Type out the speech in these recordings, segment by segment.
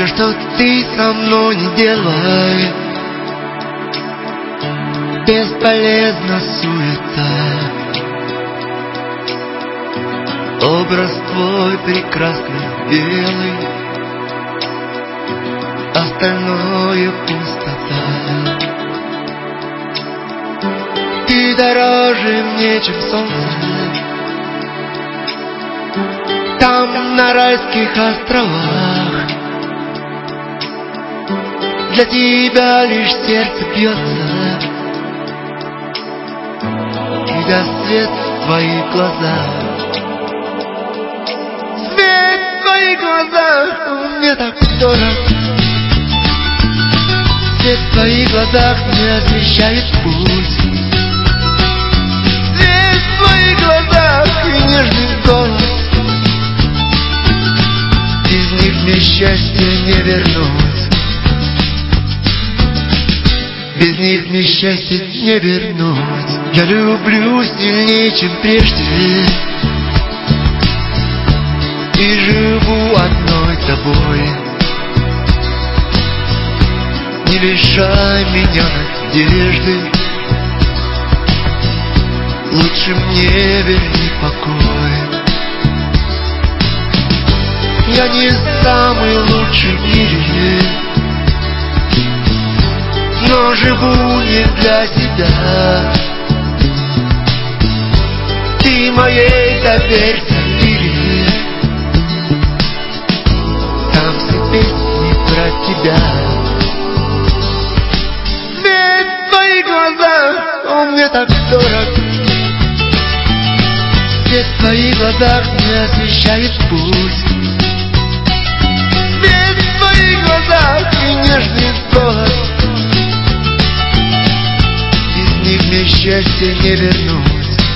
Все, что ты со мной не делай, бесполезна суета. Образ твой прекрасный, белый, остальное пустота. Ты дороже мне, чем солнце, там, на райских островах. Для тебя лишь сердце бьется, когда свет в твоих глазах. Свет в твоих глазах мне так дорог. Свет в твоих глазах мне освещает путь. Свет в твоих глазах и нежный голос. Без них мне счастье не вернуть. Без них мне счастье не вернуть. Я люблю сильнее, чем прежде, и живу одной тобой. Не лишай меня надежды, лучше мне верни покой. Я не самый лучший в мире, но живу не для себя. Ты моей доверься мире, там все песни про тебя. Свет в твоих глазах, он мне так дорог. Свет в твоих глазах мне освещает путь. Свет в твоих глазах и нежный голос. Без них мне счастье не вернуть.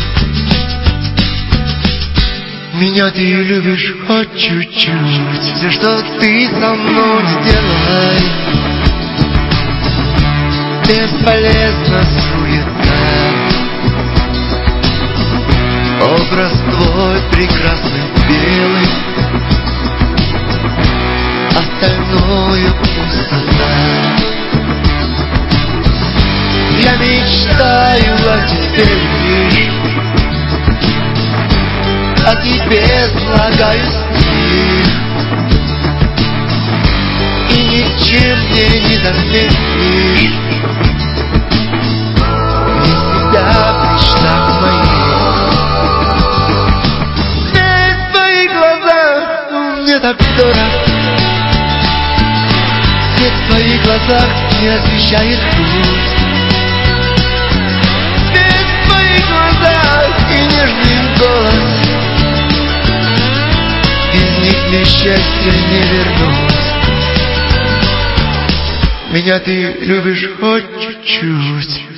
Меня ты любишь хоть чуть-чуть. Все, что ты со мной не делай, бесполезна суета. Образ твой прекрасный, белый, остальное пустота. Я мечтаю о тебе лишь, о тебе слагаю стих, и ничем мне не заменишь. Без тебя в мечтах моих. Свет в твоих глазах мне так дорог. Свет в твоих глазах мне освещает путь. Свет в твоих глазах и нежный голос. Без них мне счастье не вернуть. Меня ты любишь хоть чуть-чуть.